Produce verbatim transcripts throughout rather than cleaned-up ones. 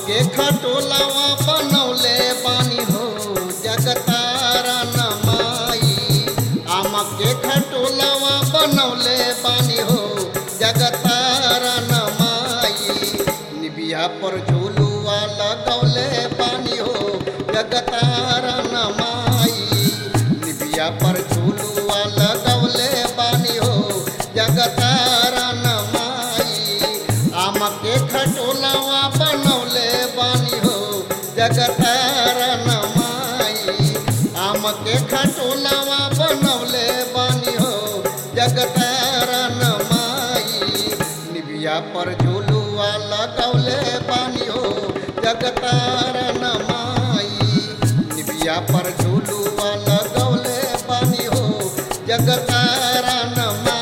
के खटोलावा बनौले बानी हो जगतारा नमाई। आम के खटोलावा बनौले बानी हो जगतारा नमाई। निबिया पर झूलुआ लगौले बानी हो जगतारा नमाई। निबिया पर झूलुआ लगौले बानी हो जगतारा नमाई। आम के खटोलावा बनौले बानी हो जगतारा नमाई। आम के खटोलावा बनौले बानी हो जगतारा नमाई। निबिया पर झूलुआ लगौले बानी हो जगतारा नमाई। निबिया पर झूलुआ लगौले बानी हो जगतारा नमाई।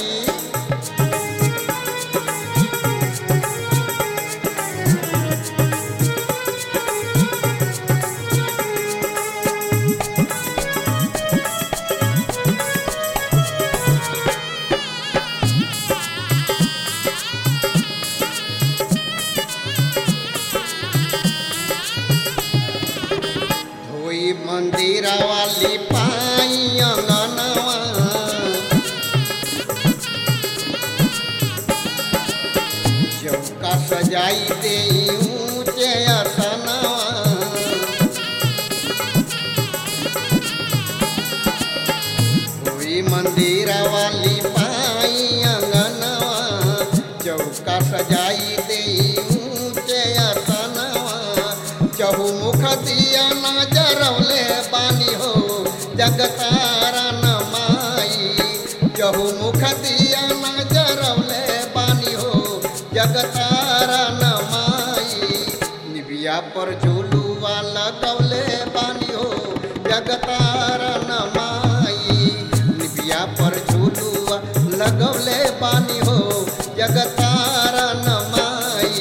मंदिरा वाली पाई अंगनवा चौका सजाई दे ऊंचे असनवा। कोई मंदिरा वाली पाई अंगनवा चौका सजाई दे ऊंचे असनवा। चहुमुख दिया नजरौले बानी हो जगतारा नमाई। चहुमुख दिया नजरौले बानी हो जगतारा नमाई। निबिया पर झूलुआ लगौले बानी हो जगतारा नमाई। निबिया पर झूलुआ लगौले बानी हो जगतारा नमाई।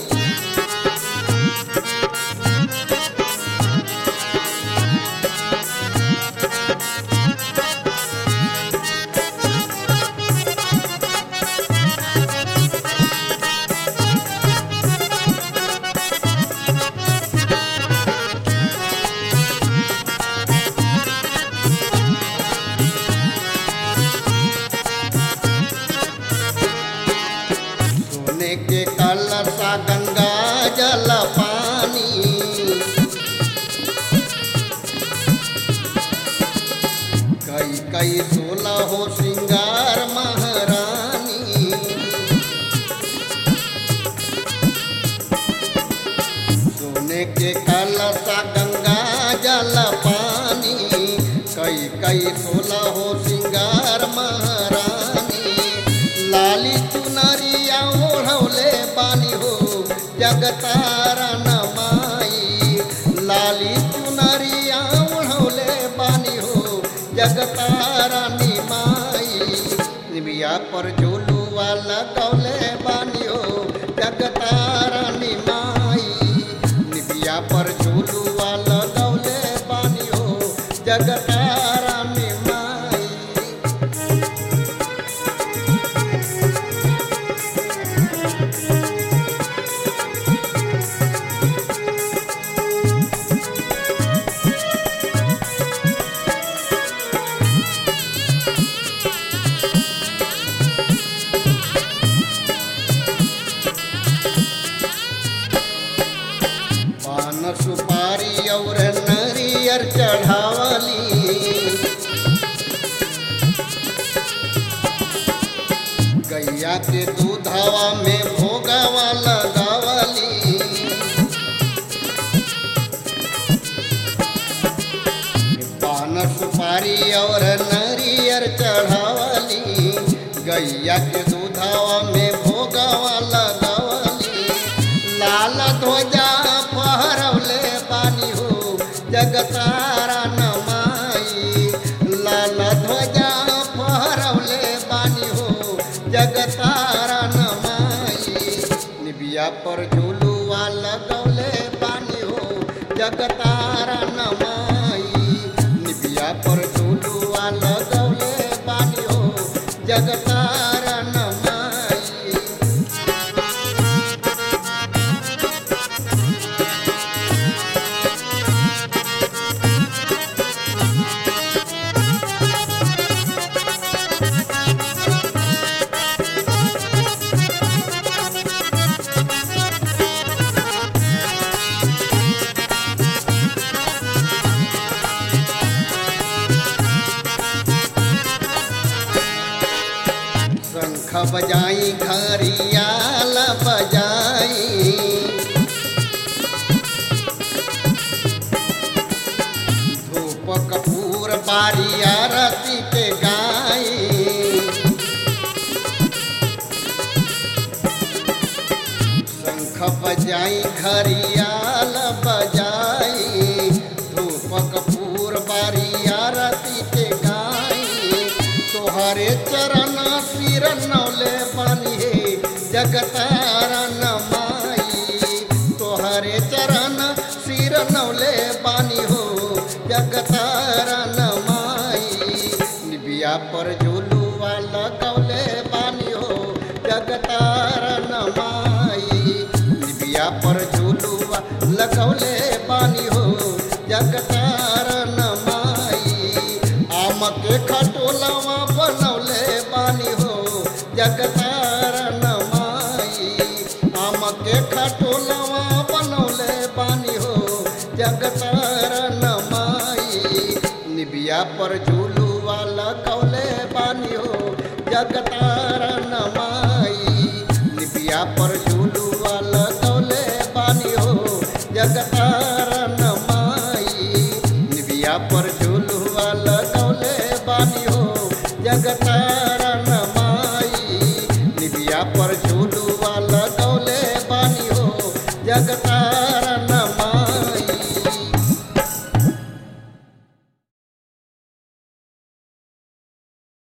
के कलशा गंगा जल पानी कई कई सोलह हो श्रृंगार महारानी। सोने के कलशा गंगा जल पानी कई कई सोलह हो श्रृंगार महारानी। लाली चुनरिया ओढ़ौले बानी हो जगतारा नमाई। लाली चुनरिया ओढ़ौले बानी हो जगतारा निमाई। निबिया पर झूलुआ लगौले बानी हो जगतारा निमाई। निबिया पर झूलुआ लगौले बानी हो जगतारा निमाई। पान सुपारी और नरियर चढ़ावली गैया के दूधवा में भोगवा लगावली। पान सुपारी और नरियर चढ़ावली गैया के दूधवा में भोगवा लगावली। लाल ध्वजा फहरौले बानी हो जगतारा नमाई। लाल ध्वजा फहरौले बानी हो जगतारा नमाई। निबिया पर झूलुआ लगौले बानी हो जगतारा नमाई। निबिया पर झूलुआ लगौले बानी हो जगतारा नमाई। बजाई घरियाल बजाई धूप कपूर बारी आरती के गाई शंख बजाई घरियाल बजाई धूप कपूर बारी आरती के गाई तोहरे चरण सिर नौले बानी हे जगतारण माई तोहरे चरण सिर नौले बानी हो जगतारण माई निबिया पर झूलुआ लगौले बानी हो जगतारण माई निबिया पर झूलुआ लगौले बानी हो जगतारण माई आम के खटोलवा बनौले बानी हो जगतारण माई आम के खटोलवा बनौले बानी हो जगतारण माई निबिया पर झूलुआ लगौले बानी हो जगतारण माई निबिया पर झूलुआ लगौले बानी हो जगतारण माई निबिया पर झूलुआ लगौले बानी हो जगतारण माई निबिया पर झूलुआ लगौले बानी हो जगता